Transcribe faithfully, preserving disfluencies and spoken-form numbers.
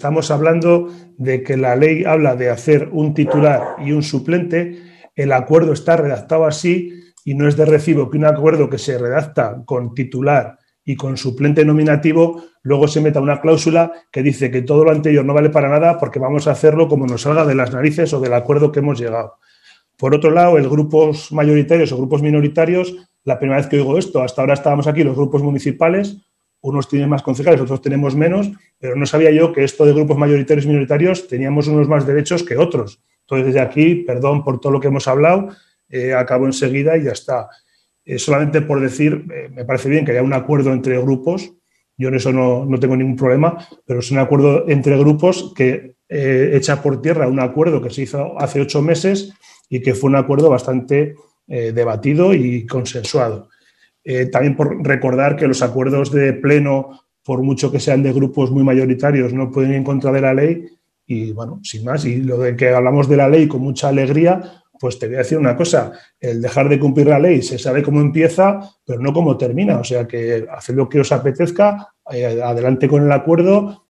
estamos hablando de que la ley habla de hacer un titular y un suplente, el acuerdo está redactado así y no es de recibo que un acuerdo que se redacta con titular y con suplente nominativo, luego se meta una cláusula que dice que todo lo anterior no vale para nada porque vamos a hacerlo como nos salga de las narices o del acuerdo que hemos llegado. Por otro lado, el grupos mayoritarios o grupos minoritarios, la primera vez que oigo esto, hasta ahora estábamos aquí los grupos municipales, unos tienen más concejales, otros tenemos menos, pero no sabía yo que esto de grupos mayoritarios y minoritarios teníamos unos más derechos que otros. Entonces, desde aquí, perdón por todo lo que hemos hablado, eh, acabo enseguida y ya está. Eh, solamente por decir, eh, me parece bien que haya un acuerdo entre grupos, yo en eso no, no tengo ningún problema, pero es un acuerdo entre grupos que eh, echa por tierra un acuerdo que se hizo hace ocho meses y que fue un acuerdo bastante eh, debatido y consensuado. Eh, también por recordar que los acuerdos de pleno, por mucho que sean de grupos muy mayoritarios, no pueden ir en contra de la ley y, bueno, sin más, y lo de que hablamos de la ley con mucha alegría, pues te voy a decir una cosa, el dejar de cumplir la ley se sabe cómo empieza, pero no cómo termina, o sea que haced lo que os apetezca, eh, adelante con el acuerdo